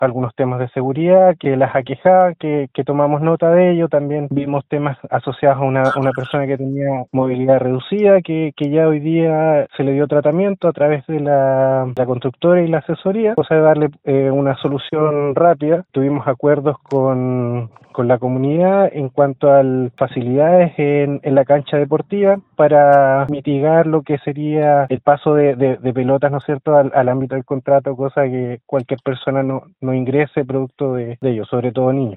algunos temas de seguridad que las aquejaban, que tomamos nota de ello. También vimos temas asociados a una persona que tenía movilidad reducida, que ya hoy día se le dio tratamiento a través de la constructora y la asesoría, cosa de darle una solución rápida. Tuvimos acuerdos con la comunidad en cuanto a facilidades en la cancha deportiva para mitigar lo que sería el paso de pelotas, ¿no es cierto?, al ámbito del contrato, cosa que cualquier persona no ingrese producto de ello, sobre todo niños.